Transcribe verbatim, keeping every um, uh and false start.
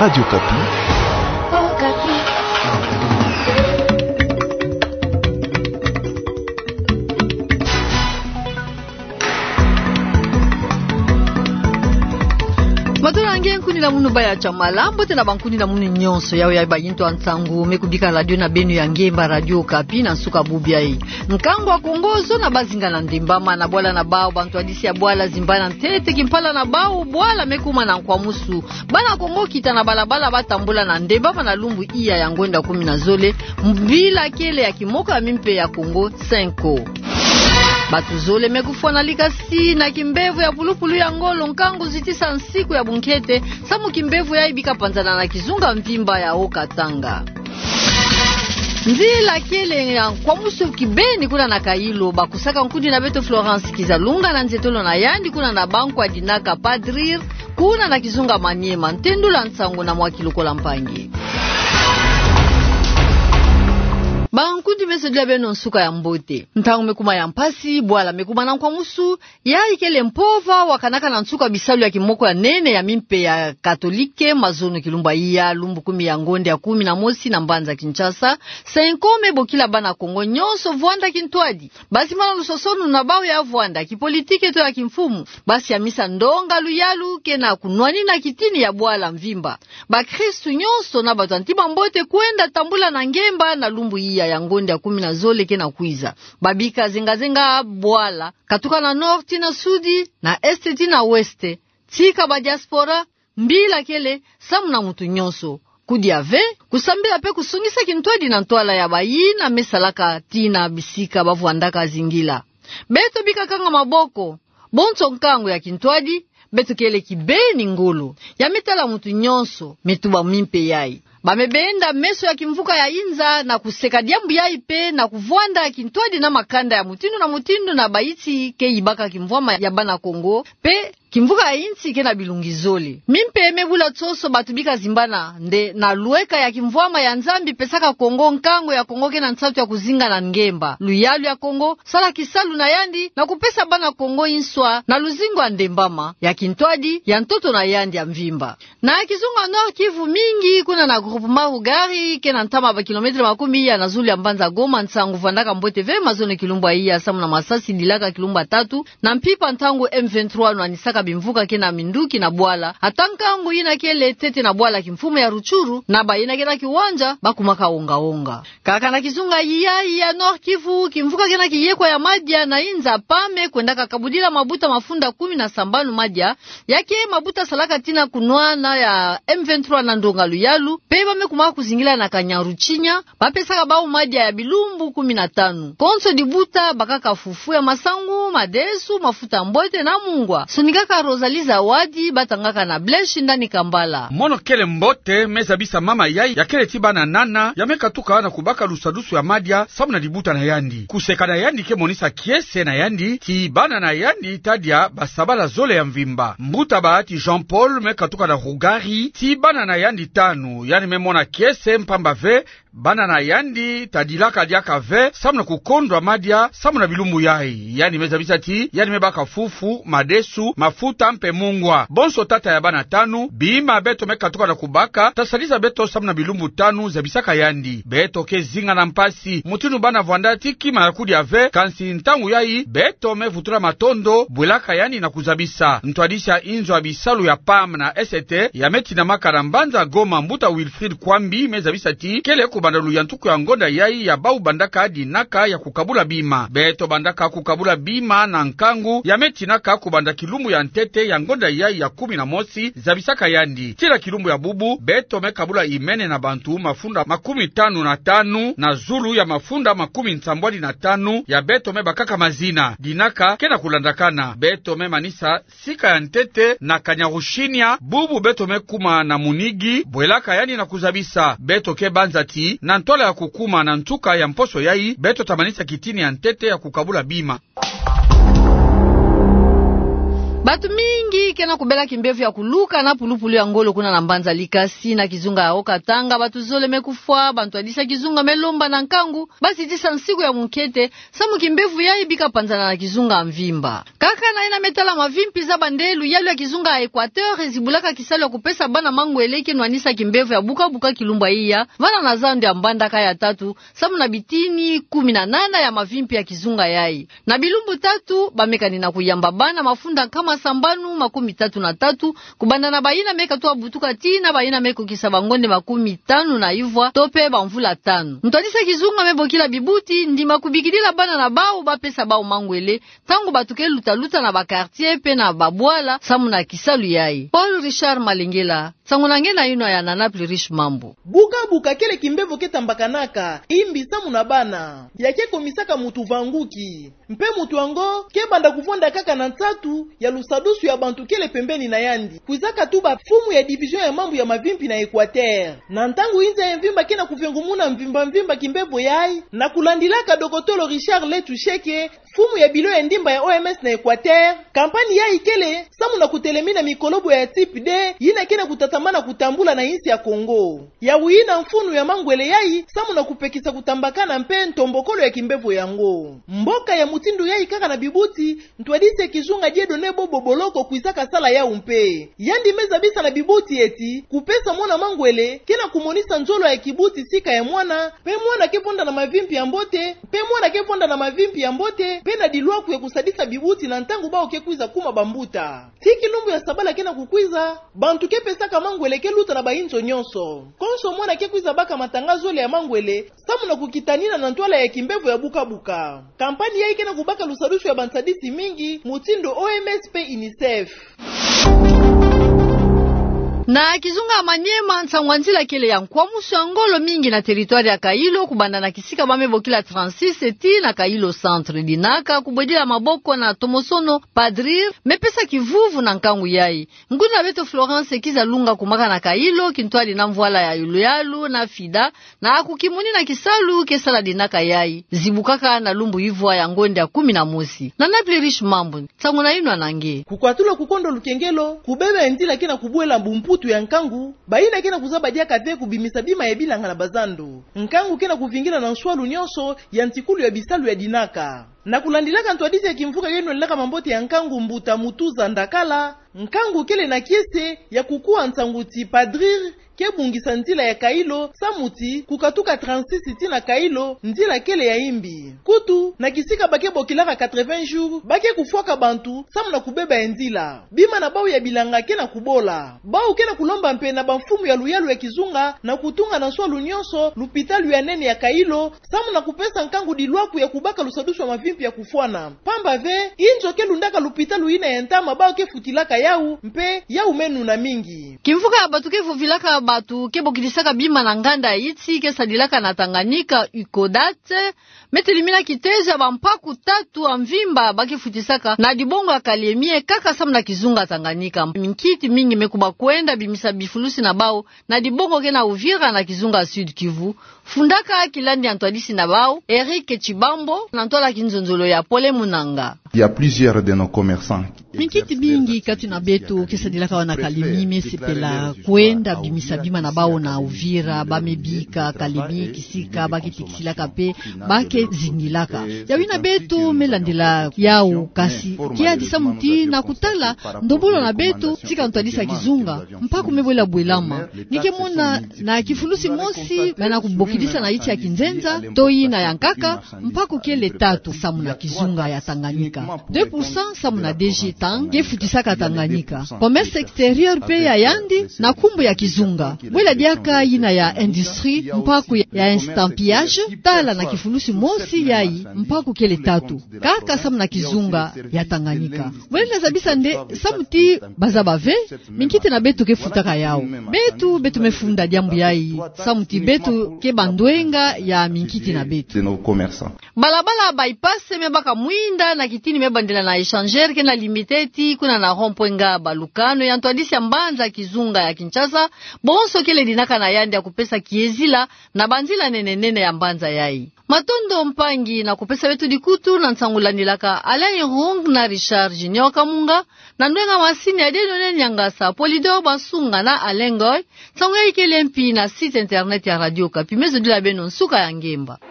Radio Kapi. Oh, Kapi. Matona ngen kuni na munu baya chamala mbote na bankuni na munu nyonso yawe ya bayinto ansangu mekubika radio na benu ya ngemba Radio Kapi na suka bubia hii nkango akongozo na bazinga na ndimbama na bwala na bao bantu hadisi ya bwala zimbana ntete kimpala na bao bwala mekuma na kwa musu bana kongo kita na balabala batambula na ndembama na lumbu iya ya ngwenda kumi na zole mbila kele ya kimoka ya mimpe ya Kongo cinco. Batu zole mekufwana likasi na kimbevu ya pulupulu ya ngolo nkangu zitisa nsiku ya bunkete samu kimbevu ya ibika panzana na kizunga mvimba ya Okatanga. Nzila kele ya kwa musu kibeni kuna na Kailo bakusaka nkundi na Beto Florence Kizalunga na Nzetolo na Yandi kuna na banku adinaka Padrir kuna na kizunga Maniema ntendula nsangu na mwakiluko la mpangi. Bankundi mesedla beno nsuka ya mbote ntangu mekuma ya mpasi bwala mekuma na kwa musu ya ikele mpova wakanaka na nsuka bisalu ya kimoko ya nene ya mimpe ya Katolike mazono kilumba iya lumbu kumi ya ngonde ya kumi na mosi na Mbanza Kinshasa senkome bokila bana Kongo nyonso vuanda kintwadi basi mana lusosonu na bao ya vuanda kipolitike to ya kimfumu basi ya misa ndonga luyalu kena kunwani na kitini ya bwala mvimba ba Kristu nyonso na batantiba mbote kwenda tambula na ngemba na lumbu iya ya ngonde ya kumi na zole kena kuiza babika zenga zenga bwala katuka na norti na sudi na este na weste tika ba diaspora mbila kele samu na mutu nyonso kudiave kusambila pe kusungisa kintwadi na ntwala ya bayi na mesalaka tina bisika bavuandaka zingila beto bika kanga maboko bonso nkango ya kintwadi beto kele kibeni ngolo ya metala mutu nyonso metuba mimpe yai bamebenda meso ya kimvuka ya inza na kuseka diambu ya ipe na kuvuanda kintwadi na makanda ya mutindu na mutindu na baiti ke ibaka kimvwama ya bana Kongo pe kimvuka ya insi ke na bilungizoli mimpe emebula tsoso batubika zimbana nde na lueka ya kimvwama ya nzambi pesaka Kongo nkango ya Kongo ke na nsatu ya kuzinga na ngemba luyalu ya Kongo sala kisalu na Yandi na kupesa bana Kongo inswa na luzingo andembama ya kintwadi ya ntoto na Yandi ya mvimba na kizunga Nord Kivu mingi kuna na groupement Rugari kena ntama ba kilometre makumi ya nazuli ya Mbanza Goma nsangu vandaka mbote ve mazone kilumba iya samu na Masasi dilaka kilumba tatu na mpipa ntangu M vingt-trois na nisaka bimvuka kena Minduki na Bwala atankangu ina kele tete na Bwala kimfumo ya Ruchuru na ba ina kena kiwanja bakumaka onga onga kaka na kizunga iya ya Nord Kivu kimvuka kena kiyekwa ya Madia na inza pame kwendaka kabudila mabuta mafunda kumi na sambanu Madia yake mabuta salaka tina kunwana ya M vingt-trois na ndonga luyalu peba mekuma kuzingila na Kanyaruchinya bapesaka bao Madia ya bilumbu kumi na tano konso dibuta bakaka fufu ya masangu madesu mafuta mbote na mungwa sunikaka Rosalie Zawadi batangaka na bleshi ndani Kambala mono kele mbote mezabisa mama yai ya kele tiba na nana ya meka tuka na kubaka lusadusu ya Madia samu na dibuta na Yandi kuseka na Yandi ke monisa kiese na Yandi tibana na Yandi tadia basabala zole ya mvimba mbuta baati Jean Paul meka tuka na Rugari tibana na Yandi tanu yani memona kiese mpamba ve bana na Yandi tadilaka diaka ve samu na kukondwa Madia samu na bilumbu yai yani mezabisa ti yani mebaka fufu madesu mafuta mpe mungwa bonso tata ya bana tanu bima beto meka tuka na kubaka tasaliza beto samu na bilumbu tanu zabisaka Yandi beto ke zinga na mpasi mutinu bana vwanda tiki marakudi ave kansi ntangu yai beto mevutura matondo bwelaka yani na kuzabisa ntwadisha inzo abisalu ya P A M na S T ya meti na makara Mbanza Goma mbuta Wilfried Kwambi mezabisa ti kele kubandalu ya ntuku ya ngonda yai ya bau bandaka adi naka ya kukabula bima beto bandaka kukabula bima na nkangu ya meti naka kubanda kilumbu ya ntete ya ngonda yai ya kumi na mosi zabisaka Yandi tila kilumbu ya bubu beto mekabula imene na bantu mafunda makumi tanu na tanu na zulu ya mafunda makumi nsambwadi na tanu ya beto mebakaka mazina dinaka kena kulandakana beto memanisa sika ya ntete na Kanyarushinya bubu beto mekuma na munigi bwelaka yani na kuzabisa beto ke banzati na ntola ya kukuma na ntuka ya mposo yai beto tamanisa kitini ya ntete ya kukabula bima Batu mingi kena kubela kimbevu ya kuluka na pulupulu ya ngolo kuna na mbanza likasi na kizunga ya okatanga batu zole mekufwa bantu adisa kizunga melomba na nkangu basi tisa nsiku ya mukete samu kimbevu ya ibika panzana na kizunga mvimba kaka na ina metala mavimpi za bandelu yalu ya kizunga ya Equateur ezibulaka kisalo kupesa bana mangu eleke nwanisa kimbevu ya buka buka kilumba iya vana na zandi ya mbanda kaya tatu samu na bitini kumi na nana ya mavimpi ya kizunga yai na bilumbu tatu bamekani na kuyamba bana mafunda kama sambanu makumi tatu na tatu kubanda na baina meka tuwa butuka tina baina meko kisabangonde makumi tanu na ivwa tope bamvula tanu mtuadisa kizunga mebokila bibuti ndima kubikidila bana na bao bapesa bao mangwele tangu batuke luta luta na bakartier pe na babwala samu na kisalu yai Paul Richard Malengela Sangunange na ino ya Nanapli Rich Mambo buka buka kele kimbevo ketambakanaka imbi samu na bana yake komisaka mutu vanguki mpe mutu ango kebanda kuvonda kaka na tatu ya lusadusu ya bantu kele pembeni na yandi kuzaka tuba fumu ya division ya mambu ya mavimpi na Equateur na ntangu inza ya mvimba kena kuvengumuna mvimba mvimba kimbevo yai na kulandilaka dokotolo Richard Letusheke fumu ya bilo ya ndimba ya O M S na Equateur kampani ya ikele samu na kutelemina mikolobo ya type D yina kena kutatamana kutambula na insi ya Kongo ya wina mfunu ya mangwele yai samu na kupekisa kutambakana mpe ntombokolo ya kimbevo yango mboka ya mutindu yai kaka na bibuti ntwadise kizunga jedo nebo boboloko kuisaka sala ya umpe yandi meza bisa na bibuti eti kupesa mwana mangwele kena kumonisa nzolo ya kibuti sika ya mwana pe mwana keponda na mavimpi ya mbote pe mwana keponda na mavimpi ya mbote pe na dilwa kuye kusadisa bibuti na ntangu bao kekuiza kuma bambuta tiki lumbu ya sabala kena kukwiza bantu kepesaka mangwele keluta na bainzo nyonso konso mwana kekuiza baka matangazo le ya mangwele samu na kukitanina na ntwala ya kimbevu ya buka buka kampani ya ikena kubaka lusadusu ya bansadisi mingi mutindo O M S pe UNICEF na kizunga Manyema nsangwanzila kele ya nkwamusu ya ngolo mingi na teritwari ya Kailo kubanda na kisika bamebokila trente-six eti na Kailo centre dinaka kubwedila maboko na Tomosono Padrir mepesa kivuvu na nkangu yai nguna beto Florence kiza lunga kumaka na Kailo kintwali na mvuala ya yuluyalu na fida na akukimuni na kisalu kesala dinaka yai zibukaka na lumbu hivwa ya ngonde ya kumi na mosi na Napli Rich Mambo tsanguna ino anange kukwatula kukondo lukengelo kubebe endila kena kubuela mbumputu ya nkangu baina kena kuzaba dia kate kubimisa bima ya bilanga na bazando nkangu kena kuvingira na nswalu nyonso ya ntikulu ya bisalu ya dinaka na kulandilaka ntwadisi ya kimfuka yenu laka mambote ya nkangu mbuta mutuza ndakala nkangu kele na kiese ya kukua nsanguti Padrir kebungisa nzila ya Kailo samuti kukatuka trente-six tina Kailo nzila kele ya imbi kutu na kisika bake bokilaka quatre-vingts jours bake kufuaka bantu samu na kubeba enzila bima na bau ya bilanga kena kubola bau kena kulomba mpe na bamfumu ya luyalu ya kizunga na kutunga na swalu nyonso lupitalu ya nene ya Kailo samu na kupesa nkangu dilwaku ya kubaka lusadusu wa mavimpi ya kufuana pamba ve injo ke lundaka lupitalu ina ya ntama bau ke futilaka yau mpe yau menu na mingi kimfuka ya batu ke fuvilaka batu kebo kilisaka bima na nganda iti kesadilaka na Tanganyika ukodate metelimina kiteja bampaku tatu amvimba bakifutisaka na dibongo akalemie kaka samu na kizunga Tanganyika minkiti mingi mekuba kwenda bimisa bifulusi na bao na dibongo kena Uvira na kizunga Sud Kivu fundaka kilandi antwadisi na bao Eric Chibambo na ntola kinzonzolo ya Pole Munanga. Il y a plusieurs de nos commerçants minkiti mingi kati na betu kesadilaka wana kalemi mesepela kwenda bimisa bima na bao na Uvira bamebika kalemi kisika bakitikilaka pe bake zingilaka yawina betu melandela yau kasi kia disa muti na kutala ndobolo na betu tika ntwadisa kizunga mpaku mebola bwelama nike mona na kifulusi mosi bana kubokidisa na iti ya kinzenza toi na yankaka mpaku kele tatu samu na kizunga ya Tanganyika deux pour cent samu na D G Tang gefutisaka Tanganyika commerce exterieur pe ya yandi na kumbu ya kizunga bwela diaka ina ya industrie mpaku ya estampillage tala na kifulusi mosi yai mpaku kele tatu kaka samu na kizunga ya Tanganyika bwela zabisa nde samuti bazabave minkite na betu kefutaka yao betu betu mefunda diambu yai samuti betu ke bandwenga ya minkiti na betu balabala bypass mebaka mwinda na kitini mebandela na échangeur ke na limiteti kuna na rompwenga balukano ya ntwadisi ya mbanza kizunga ya Kinshasa bo bonso kele dinaka na yandi ya kupesa kiezila na banzila nene nene ya mbanza yai. Matondo Mpangi na kupesa wetu dikutu na nsangulanilaka Alain Rung na Richard Junior Kamunga na ndwenga masini ya Dedone Nyangasa Polidor Basunga na Alengoy. Sangu ya ikele mpi na site internet ya Radio Kapi. Mezo dila beno nsuka ya ngemba.